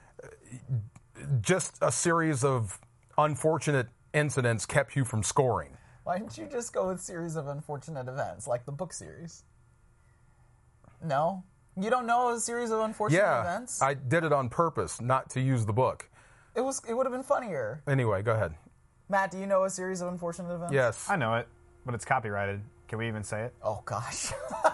just a series of unfortunate incidents kept you from scoring. Why didn't you just go with series of unfortunate events, like the book series? No? You don't know a series of unfortunate events? I did it on purpose, not to use the book. It would have been funnier. Anyway, go ahead. Matt, do you know a series of unfortunate events? Yes. I know it, but it's copyrighted. Can we even say it? Oh, gosh.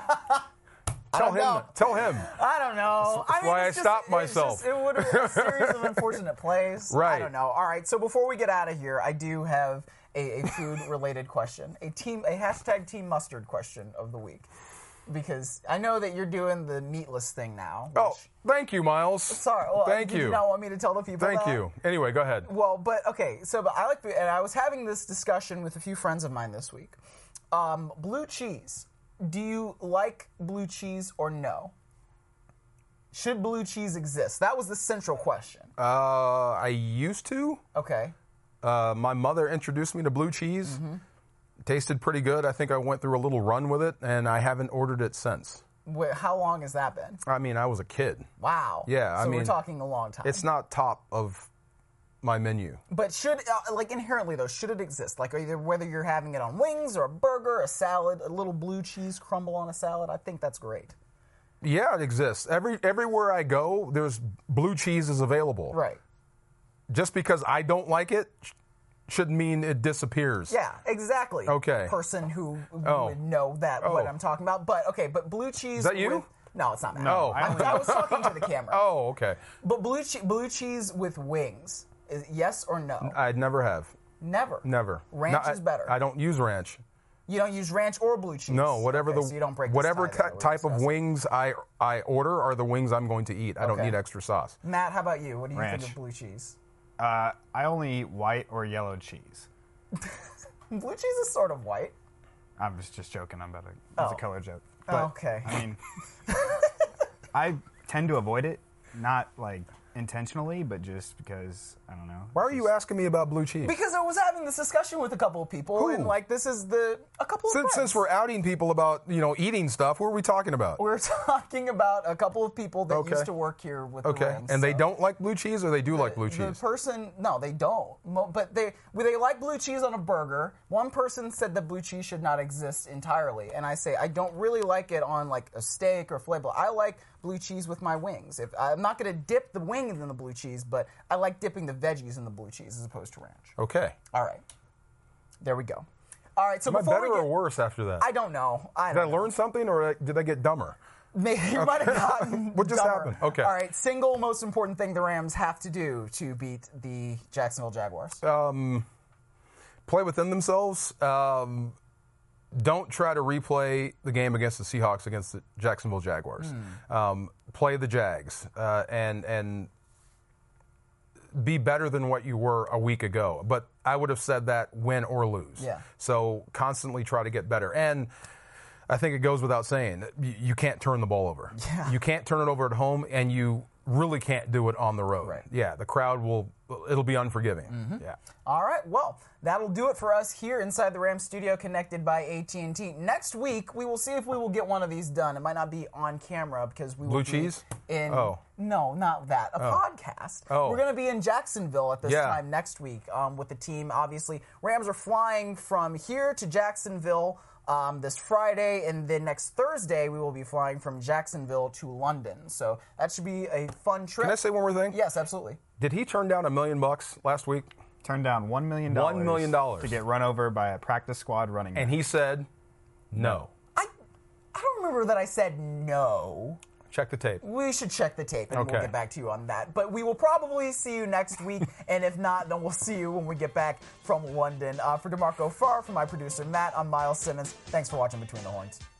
Tell him. I don't know. That's why I stopped myself. It would have been a series of unfortunate plays. Right. I don't know. All right. So before we get out of here, I do have a food-related question, a hashtag Team Mustard question of the week, because I know that you're doing the meatless thing now. Thank you, Miles. Sorry. Well, Thank did you. you not want me to tell the people Thank that? you. Anyway, go ahead. Well, but okay. So, I like food, and I was having this discussion with a few friends of mine this week. Blue cheese. Do you like blue cheese or no? Should blue cheese exist? That was the central question. I used to. Okay. My mother introduced me to blue cheese. Tasted pretty good. I think I went through a little run with it, and I haven't ordered it since. Wait, how long has that been? I mean, I was a kid. Wow. Yeah, So we're talking a long time. It's not top of my menu. But should, inherently though, should it exist? Like, whether you're having it on wings or a burger, a salad, a little blue cheese crumble on a salad, I think that's great. Yeah, it exists. Everywhere I go, there's blue cheese is available. Right. Just because I don't like it shouldn't mean it disappears. Yeah, exactly. Okay. Person who would know what I'm talking about. But blue cheese. Is that you? No, it's not. No, I was talking to the camera. Oh, okay. But blue cheese with wings, yes or no? I'd never have. Never. Ranch is better. I don't use ranch. You don't use ranch or blue cheese. No, whatever so you don't break this whatever tie that type of discussing. wings I order are the wings I'm going to eat. I don't need extra sauce. Matt, how about you? What do you Ranch. think of blue cheese? I only eat white or yellow cheese. Blue cheese is sort of white. I was just joking about it. It's a color joke. But, Okay. I mean, I tend to avoid it, not like intentionally, but just because, I don't know. Why are you asking me about blue cheese? Because I was having this discussion with a couple of people, Who? and this is a couple of friends. Since we're outing people about eating stuff, who are we talking about? We're talking about a couple of people that used to work here with the Rams. And they don't like blue cheese, or they do like blue The cheese? person, no, they don't. But they like blue cheese on a burger. One person said that blue cheese should not exist entirely, and I say I don't really like it on like a steak or filet. I like blue cheese with my wings. If I'm not going to dip the wings in the blue cheese, but I like dipping the veggies in the blue cheese as opposed to ranch. Okay. All right, there we go. All right, so Am I before better or worse after that? I don't know. Did I learn something, or did I get dumber? Maybe you might have gotten What just dumber. happened? Okay. All right. Single most important thing the Rams have to do to beat the Jacksonville Jaguars. play within themselves. Don't try to replay the game against the Seahawks against the Jacksonville Jaguars. Play the Jags and be better than what you were a week ago. But I would have said that win or lose. Yeah. So constantly try to get better. And I think it goes without saying, you can't turn the ball over. Yeah. You can't turn it over at home, and you really can't do it on the road. Right. Yeah, the crowd it'll be unforgiving. Yeah. All right, well, that'll do it for us here inside the Rams studio connected by AT&T. Next week, we will see if we will get one of these done. It might not be on camera because we will Blue be cheese? in... Oh. No, not that. A podcast. Oh. We're going to be in Jacksonville at this Yeah. time next week with the team. Obviously, Rams are flying from here to Jacksonville this Friday, and then next Thursday we will be flying from Jacksonville to London. So that should be a fun trip. Can I say one more thing? Yes, absolutely. Did he turn down $1 million last week? Turned down $1 million. $1 million. To get run over by a practice squad running back. And he said no. I don't remember that I said no. Check the tape. We should check the tape, and we'll Okay. get back to you on that. But we will probably see you next week, and if not, then we'll see you when we get back from London. For DeMarco Farr, for my producer Matt, I'm Miles Simmons. Thanks for watching Between the Horns.